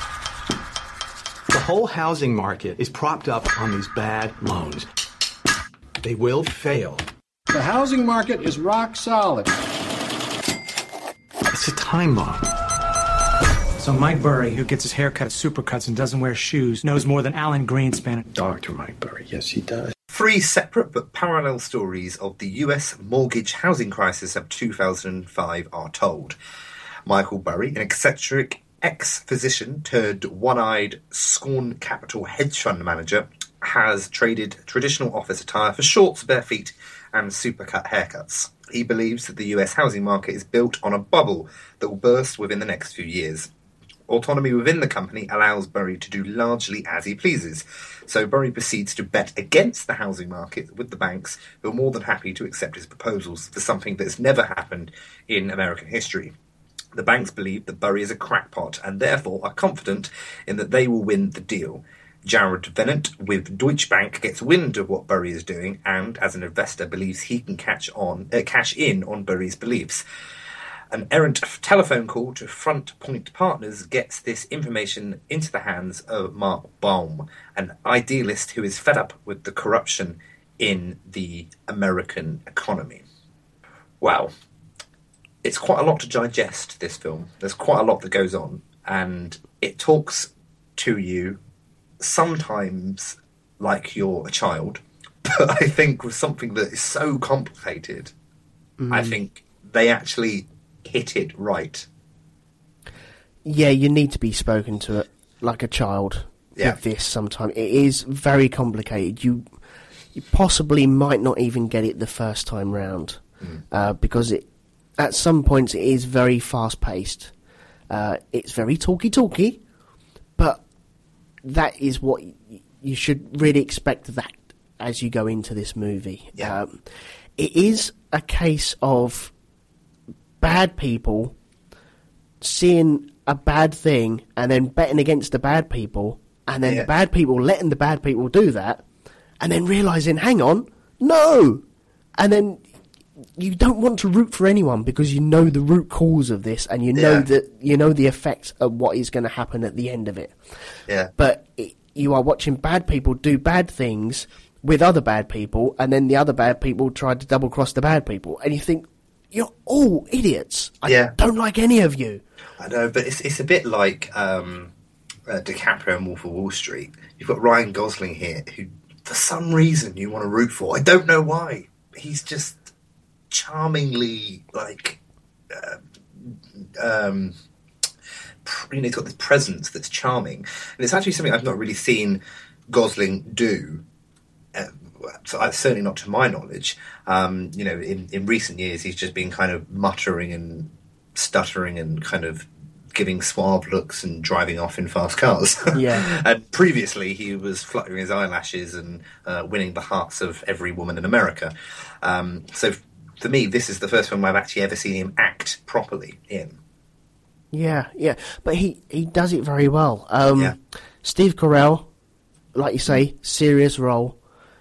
The whole housing market is propped up on these bad loans. They will fail. The housing market is rock solid. It's a time bomb. So Mike Burry, who gets his hair cut at Supercuts and doesn't wear shoes, knows more than Alan Greenspan. Doctor Mike Burry, yes he does. Three separate but parallel stories of the U S mortgage housing crisis of two thousand five are told. Michael Burry, an eccentric ex-physician turned one-eyed scorn capital hedge fund manager, has traded traditional office attire for shorts, bare feet and supercut haircuts. He believes that the U S housing market is built on a bubble that will burst within the next few years. Autonomy within the company allows Burry to do largely as he pleases, so Burry proceeds to bet against the housing market with the banks, who are more than happy to accept his proposals for something that has never happened in American history. The banks believe that Burry is a crackpot and therefore are confident in that they will win the deal. Jared Venant with Deutsche Bank gets wind of what Burry is doing and, as an investor, believes he can catch on, uh, cash in on Burry's beliefs. An errant telephone call to Front Point Partners gets this information into the hands of Mark Baum, an idealist who is fed up with the corruption in the American economy. Well, it's quite a lot to digest, this film. There's quite a lot that goes on, and it talks to you sometimes like you're a child, but I think with something that is so complicated, mm. I think they actually hit it right. Yeah, you need to be spoken to it like a child yeah. with this sometimes. It is very complicated. You, you possibly might not even get it the first time round, mm. uh, because it at some points it is very fast-paced. Uh, it's very talky-talky, but that is what y- you should really expect that as you go into this movie. Yeah. Um, it is a case of bad people seeing a bad thing and then betting against the bad people, and then Yeah. the bad people letting the bad people do that, and then realising, hang on, no! And then you don't want to root for anyone because you know the root cause of this, and you know Yeah. that you know the effect of what is going to happen at the end of it. Yeah. But it, you are watching bad people do bad things with other bad people, and then the other bad people try to double cross the bad people, and you think, you're all idiots. I Yeah. don't like any of you. I know, but it's it's a bit like um, uh, DiCaprio in Wolf of Wall Street. You've got Ryan Gosling here, who for some reason you want to root for. I don't know why. He's just charmingly like, uh, um, pr- you know, he's got this presence that's charming, and it's actually something I've not really seen Gosling do. Uh, so I, certainly not to my knowledge. Um, you know, in, in recent years, he's just been kind of muttering and stuttering and kind of giving suave looks and driving off in fast cars. Yeah. And previously, he was fluttering his eyelashes and uh, winning the hearts of every woman in America. Um, so for me, this is the first film I've actually ever seen him act properly in. Yeah, yeah. But he, he does it very well. Um, Yeah. Steve Carell, like you say, serious role,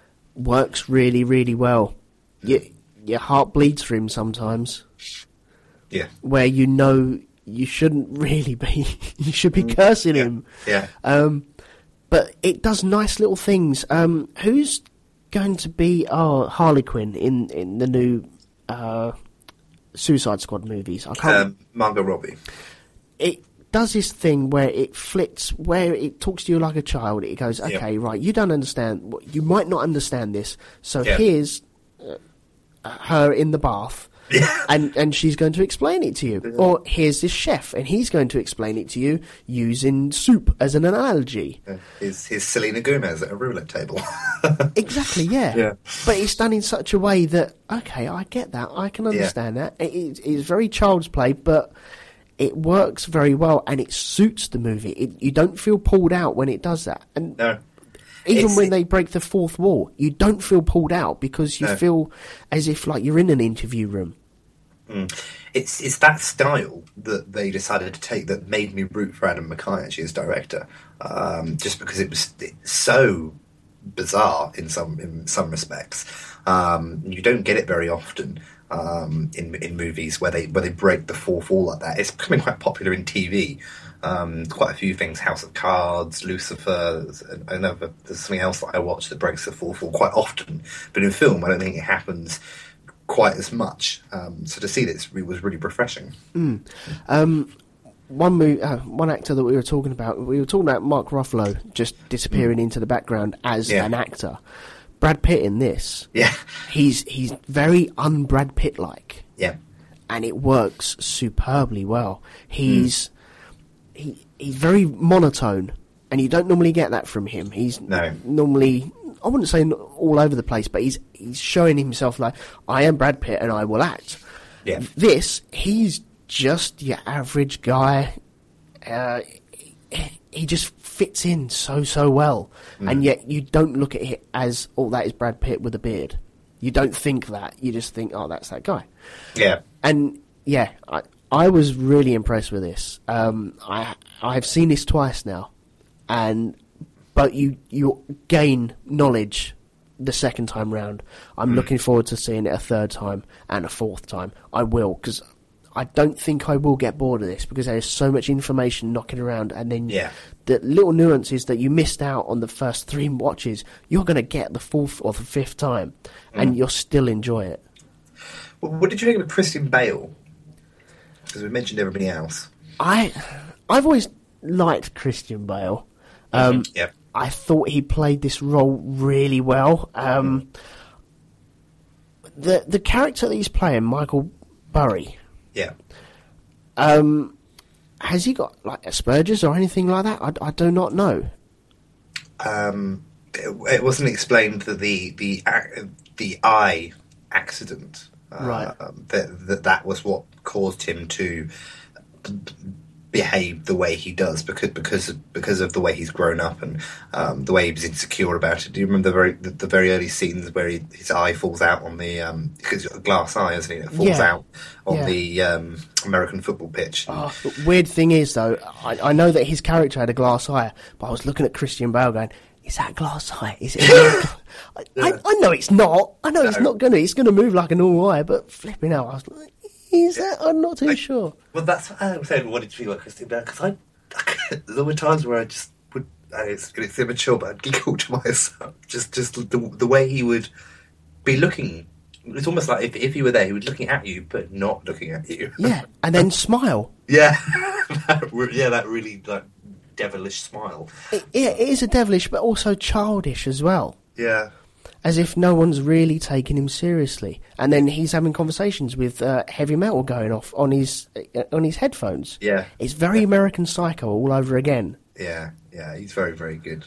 works really, really well. You, your heart bleeds for him sometimes. Yeah. Where you know you shouldn't really be. You should be cursing yeah. him. Yeah. Um, but it does nice little things. Um, who's going to be oh, Harley Quinn in, in the new uh, Suicide Squad movies? I can't. Um, Margot Robbie. It does this thing where it flips, where it talks to you like a child. It goes, okay, Yeah. right, you don't understand. You might not understand this. So Yeah. here's uh, her in the bath. Yeah. And and she's going to explain it to you. Or here's this chef, and he's going to explain it to you using soup as an analogy. His, his Selena Gomez at a roulette table. Exactly, yeah. Yeah. But it's done in such a way that, okay, I get that, I can understand that. It, it, it's very child's play, but it works very well, and it suits the movie. It, you don't feel pulled out when it does that. And No. even It's- when they break the fourth wall, you don't feel pulled out because you No. feel as if like you're in an interview room. Mm. It's it's that style that they decided to take that made me root for Adam McKay actually as director, um, just because it was so bizarre in some in some respects. Um, you don't get it very often um, in in movies where they where they break the fourth wall like that. It's becoming quite popular in T V. Um, quite a few things: House of Cards, Lucifer. There's another there's something else that I watch that breaks the fourth wall quite often. But in film, I don't think it happens quite as much. Um, so to see this was really refreshing. Mm. Um, one mo- uh, one actor that we were talking about, we were talking about Mark Ruffalo just disappearing mm. into the background as yeah. an actor. Brad Pitt in this, yeah, he's he's very un-Brad Pitt like, yeah, and it works superbly well. He's mm. he he's very monotone, and you don't normally get that from him. He's no. normally, I wouldn't say all over the place, but he's he's showing himself like, I am Brad Pitt and I will act. Yeah. This, he's just your average guy. Uh, he, he just fits in so, so well. Mm. And yet you don't look at it as, oh, that is Brad Pitt with a beard. You don't think that. You just think, oh, that's that guy. Yeah. And, yeah, I, I was really impressed with this. Um, I I've seen this twice now. And... But you, you gain knowledge the second time round. I'm mm. looking forward to seeing it a third time and a fourth time. I will, because I don't think I will get bored of this because there is so much information knocking around, and then yeah. the little nuances that you missed out on the first three watches, you're going to get the fourth or the fifth time, mm. and you'll still enjoy it. Well, what did you think of Christian Bale? Because we mentioned everybody else. I, I've always liked Christian Bale. Um, mm-hmm. Yeah. I thought he played this role really well. Um, the the character that he's playing, Michael Burry. Yeah. Um, has he got like Asperger's or anything like that? I, I do not know. Um, it, it wasn't explained that the the the eye accident, uh, right? That, that that was what caused him to behave the way he does because because of, because of the way he's grown up and um, the way he was insecure about it. Do you remember the very the, the very early scenes where he, his eye falls out on the um, because he's got a glass eye, isn't he? It falls Yeah. out on Yeah. the um, American football pitch. Oh, the weird thing is, though, I, I know that his character had a glass eye, but I was looking at Christian Bale going, is that a glass eye? Is it? I, I, I know it's not. I know it's not going to. It's going to move like a normal eye, but flipping out, I was like, is that? I'm not too sure. Well, that's what I said. Wanted to be like Christian Bale because I, I there were times where I just would. Uh, it's, it's immature, but I'd giggle to myself. Just, just the the way he would be looking. It's almost like if if he were there, he was looking at you, but not looking at you. Yeah, and then smile. Yeah, that, re- yeah, that really like devilish smile. It, yeah, it is a devilish, but also childish as well. Yeah. As if no one's really taking him seriously, and then he's having conversations with uh, heavy metal going off on his uh, on his headphones. Yeah, it's very American Psycho all over again. Yeah, yeah, he's very, very good.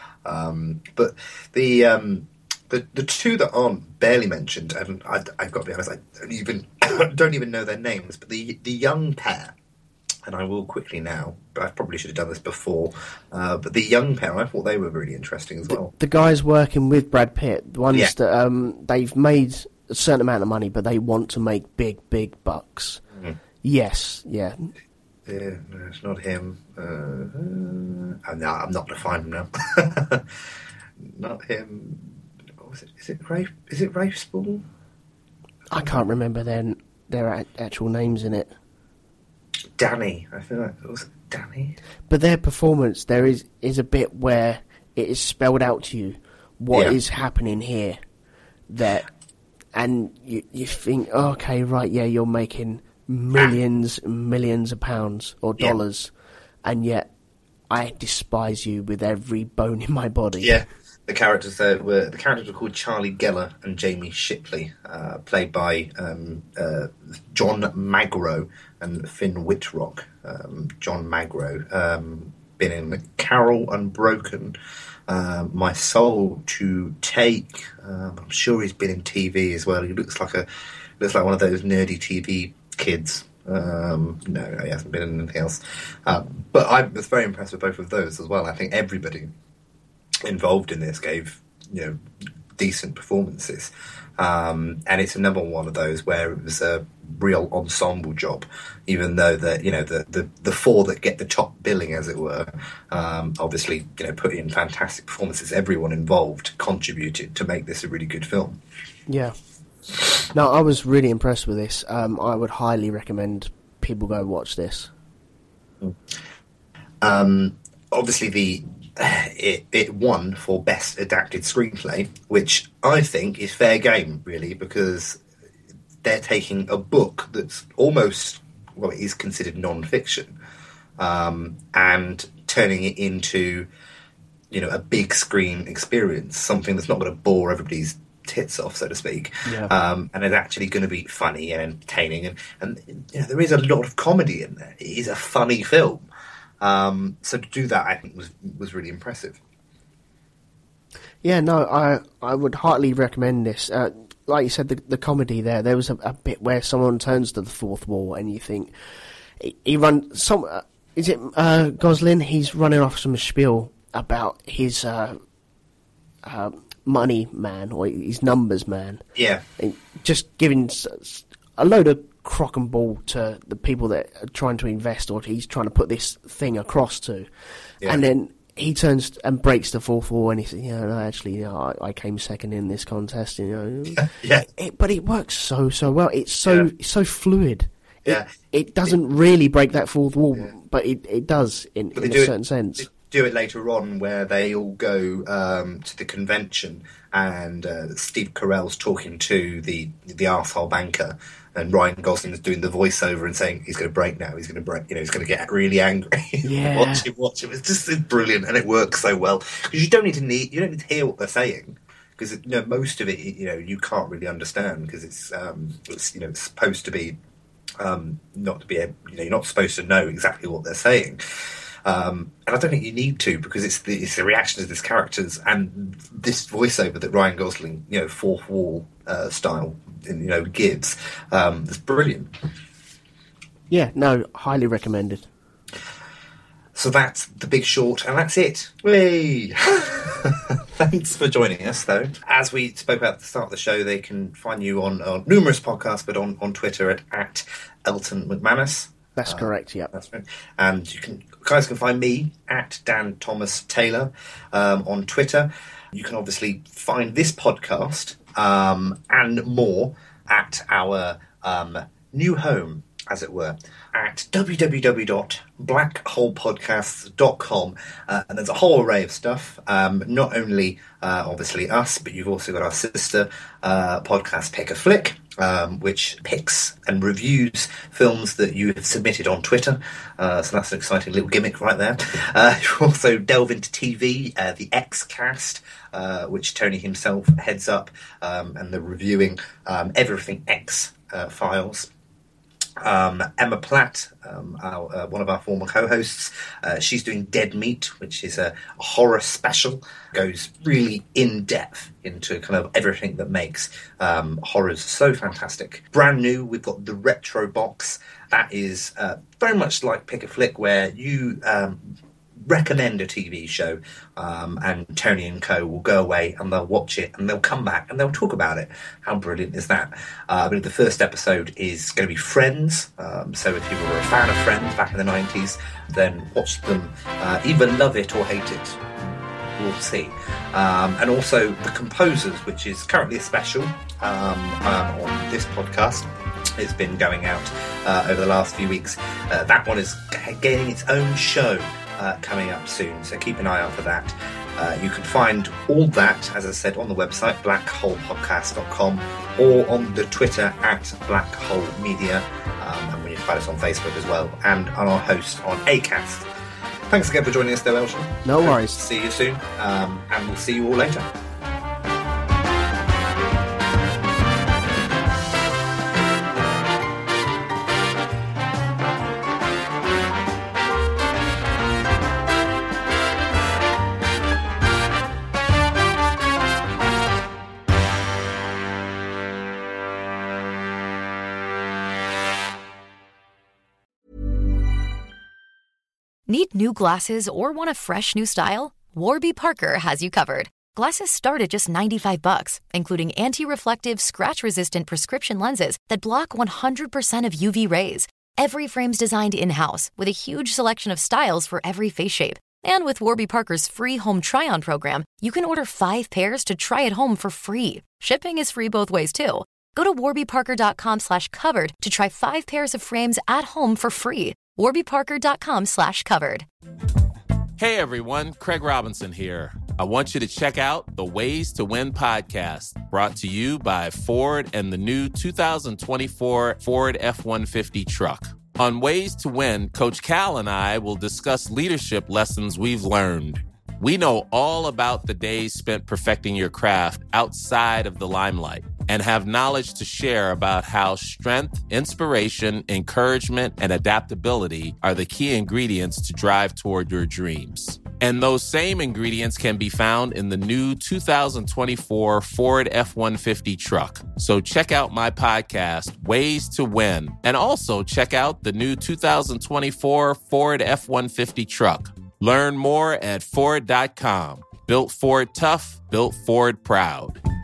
Um, but the um, the the two that aren't barely mentioned, and I, I've got to be honest, I don't even don't even know their names. But the the young pair, and I will quickly now, but I probably should have done this before. Uh, but the young pair, I thought they were really interesting as well. The guys working with Brad Pitt, the ones Yeah. that um, they've made a certain amount of money, but they want to make big, big bucks. Mhm. Yes, yeah. Yeah, no, it's not him. Uh, uh, no, I'm not going to find him now. Not him. What was it? Is it Rafe? Is it Rafe Spall? I can't remember their their a- actual names in it. Danny. I feel like it was Danny. But their performance, there is, is a bit where it is spelled out to you what Yeah. is happening here. That, and you you think, oh, okay, right, yeah, you're making millions and millions of pounds or Yeah. dollars, and yet I despise you with every bone in my body. Yeah, the characters there were the characters were called Charlie Geller and Jamie Shipley, uh, played by um, uh, John Magro and Finn Whitrock. Um, John Magro, um, been in Carol Unbroken, uh, My Soul to Take. Um, I'm sure he's been in T V as well. He looks like a looks like one of those nerdy T V kids. Um, no, no, he hasn't been in anything else. Um, but I was very impressed with both of those as well. I think everybody involved in this gave, you know, decent performances. Um, and it's another one of those where it was a real ensemble job, even though the, you know, the, the, the four that get the top billing, as it were, um, obviously, you know, put in fantastic performances. Everyone involved contributed to make this a really good film. Yeah. No, I was really impressed with this. Um, I would highly recommend people go watch this. Um, obviously, the it, it won for Best Adapted Screenplay, which I think is fair game, really, because they're taking a book that's almost, well, it is considered non-fiction, um, and turning it into, you know, a big screen experience, something that's not going to bore everybody's tits off, so to speak, Yeah. um, and it's actually going to be funny and entertaining, and, and you know, there is a lot of comedy in there. It is a funny film. Um, so to do that, I think was was really impressive. Yeah, no, I I would heartily recommend this. Uh, like you said, the the comedy there. There was a, a bit where someone turns to the fourth wall, and you think he, he run some. Uh, is it uh, Gosling? He's running off some spiel about his uh, uh, money man or his numbers man. Yeah, and just giving s- s- a load of crock and ball to the people that are trying to invest, or he's trying to put this thing across to, Yeah. and then he turns and breaks the fourth wall, and he says, "Yeah, no, actually, you know, I, I came second in this contest." You know, yeah. It, but it works so so well. It's so Yeah. it's so fluid. Yeah. It, it doesn't really break that fourth wall, but it, it does in, But in they a do certain it, sense. they do it later on where they all go um, to the convention, and uh, Steve Carell's talking to the the arsehole banker, and Ryan Gosling's doing the voiceover and saying he's going to break now, he's going to break, you know, he's going to get really angry. Yeah. watch him, watch him. It's just it's brilliant, and it works so well because you don't need to need you don't need to hear what they're saying, because you know most of it, you know, you can't really understand because it's um, it's you know it's supposed to be um, not to be able, you know, you're not supposed to know exactly what they're saying. Um, and I don't think you need to, because it's the, it's the reactions of these characters and this voiceover that Ryan Gosling, you know, fourth wall uh, style, you know, gives. Um, it's brilliant. Yeah, no, highly recommended. So that's The Big Short, and that's it. Whee! Thanks for joining us, though. As we spoke about at the start of the show, they can find you on, on numerous podcasts, but on, on Twitter at, at Elton McManus. That's uh, correct, yeah. That's right. And you can guys can find me at Dan Thomas Taylor um, on Twitter. You can obviously find this podcast um, and more at our um, new home, as it were, at w w w dot black hole podcasts dot com. Uh, and there's a whole array of stuff, um, not only uh, obviously us, but you've also got our sister uh, podcast, Pick a Flick, um, which picks and reviews films that you have submitted on Twitter. Uh, so that's an exciting little gimmick right there. Uh, you also delve into T V, uh, the X-Cast, uh, which Tony himself heads up, um, and the reviewing um, everything X uh, files. Um, Emma Platt, um, our, uh, one of our former co-hosts, uh, she's doing Dead Meat, which is a, a horror special. Goes really in depth into kind of everything that makes um, horrors so fantastic. Brand new, we've got the Retro Box. That is uh, very much like Pick a Flick, where you um, recommend a T V show, um, and Tony and Co will go away and they'll watch it and they'll come back and they'll talk about it. How brilliant is that? Uh, I believe the first episode is going to be Friends. Um, so if you were a fan of Friends back in the nineties, then watch them, uh, either love it or hate it. We'll see. Um, and also The Composers, which is currently a special um, um, on this podcast. It's been going out uh, over the last few weeks. Uh, that one is getting its own show Uh, coming up soon, so keep an eye out for that. Uh, you can find all that, as I said, on the website black hole podcast dot com or on the Twitter at blackhole.media, um, and when you find us on Facebook as well, and on our host on Acast. Thanks again for joining us, though, Elton. No worries. See you soon, um, and we'll see you all later. Need new glasses or want a fresh new style? Warby Parker has you covered. Glasses start at just ninety-five bucks, including anti-reflective, scratch-resistant prescription lenses that block one hundred percent of U V rays. Every frame's designed in-house with a huge selection of styles for every face shape. And with Warby Parker's free home try-on program, you can order five pairs to try at home for free. Shipping is free both ways, too. Go to warby parker dot com slash covered to try five pairs of frames at home for free. warby parker dot com slash covered. Hey everyone, Craig Robinson here. I want you to check out the Ways to Win podcast, brought to you by Ford and the new two thousand twenty-four Ford F one fifty truck. On Ways to Win, Coach Cal and I will discuss leadership lessons we've learned. We know all about the days spent perfecting your craft outside of the limelight and have knowledge to share about how strength, inspiration, encouragement, and adaptability are the key ingredients to drive toward your dreams. And those same ingredients can be found in the new two thousand twenty-four Ford F one fifty truck. So check out my podcast, Ways to Win, and also check out the new two thousand twenty-four Ford F one fifty truck. Learn more at Ford dot com. Built Ford tough, built Ford proud.